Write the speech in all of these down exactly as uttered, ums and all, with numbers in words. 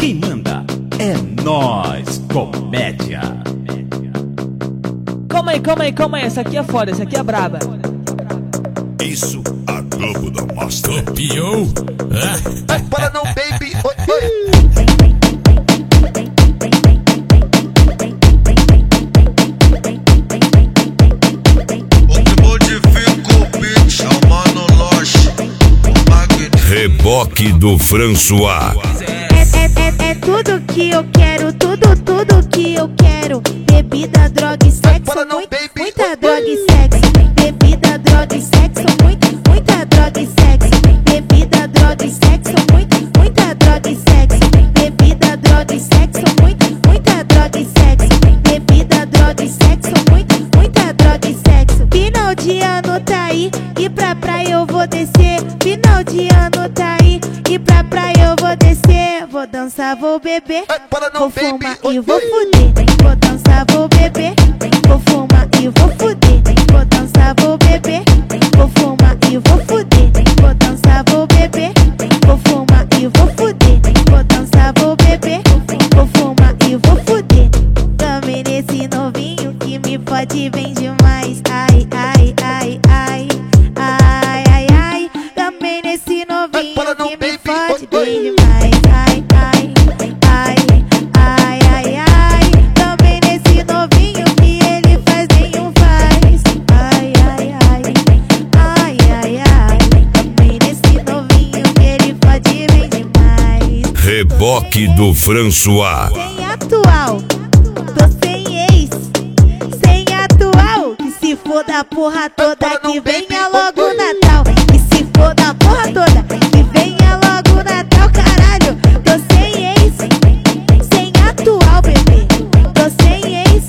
quem manda é nós, comédia. Calma aí, calma aí, calma aí, essa aqui é foda, essa aqui é braba. Isso, a Globo da Mostra. Copiou? Vai para não, baby. Oi, oi. Reboque do François. É, é, é, é tudo que eu quero, tudo, tudo que eu quero. Bebida, droga e sexo, muito, muita droga e sexo. Bebida, droga e sexo, muito, muita droga e sexo. Bebida, droga e sexo, muito, muita droga e sexo. Bebida, droga e sexo, muito, muita droga e sexo. Bebida, droga e sexo, muito, muita droga e sexo. Final de ano tá aí e pra praia eu vou descer. Final de ano tá aí e pra praia eu vou descer. Vou dançar, vou beber, vou fumar e vou fuder. Vou dançar, vou beber, vou fumar e vou fuder. Vou dançar, vou beber, vou fumar e vou fuder. Vou dançar, vou beber, vou fumar e vou fuder. Vou dançar, vou beber, vou fumar e vou fuder. Também nesse novinho que me fode bem demais. Ai, ai, ai, ai, ai, ai, ai. Também nesse novinho que me fode bem demais. Ai, ai, ai, ai, ai, ai. Também nesse novinho que ele faz nenhum faz. Ai, ai, ai, ai, ai, ai. Também nesse novinho que ele fode bem demais. Reboque do François. Sem atual, tô sem ex. Sem atual, que se for da porra toda que venha logo o Natal. Que se for da porra toda que venha logo o Natal, caralho. Tô sem ex, sem atual, bebê. Tô sem ex,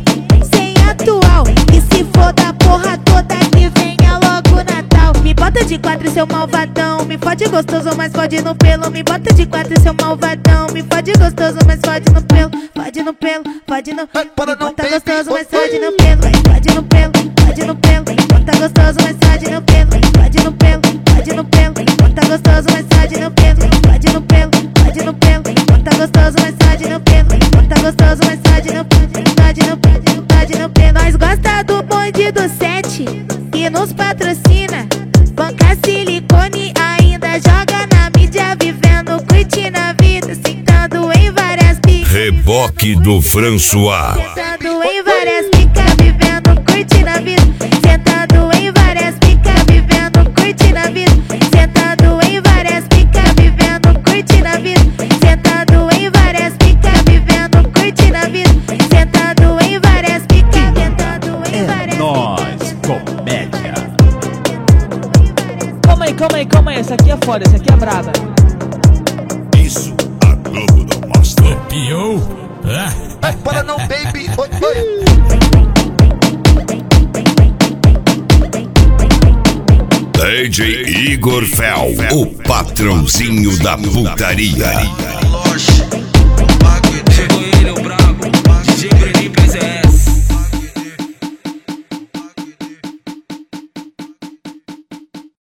sem atual. Que se for da porra toda que venha logo o Natal. Me bota de quatro, seu malvadão. Me fode gostoso, mas fode no pelo. Me bota de quatro, seu malvadão. Me fode gostoso, mas fode no pelo. Fode no pelo, fode no pelo. Me bota gostoso, mas fode no pelo. Fode no pelo, fode no pelo. Me bota gostoso, mas fode no pelo. Fode no pelo, fode no pelo. Me bota gostoso, mas fode no pelo. Fode no pelo, fode no pelo. Me bota gostoso, mas fode no pelo. Bota gostoso, mas fode no pelo. Fode no pelo, fode no pelo. Nós gosta do bonde do sete que nos patrocina. Banca silicone ainda joga na mídia, vivendo, curtindo a vida, sentando em várias picas. Reboque do François. Sentando em várias picas, vivendo, curtindo a vida. Sentando em várias picas, vivendo, curtindo a vida. Sentando em várias picas, vivendo, curtindo a vida. Sentando em várias picas, vivendo, curtindo a vida. Sentando em várias picas, sentando em várias É nós, comédia. Calma aí, calma aí, calma aí, essa aqui é foda, essa aqui é braba. Isso, a Globo da Mostra. Copiou? Vai para não, baby. Oi, oi. D J Igor Fel, o patrãozinho da putaria.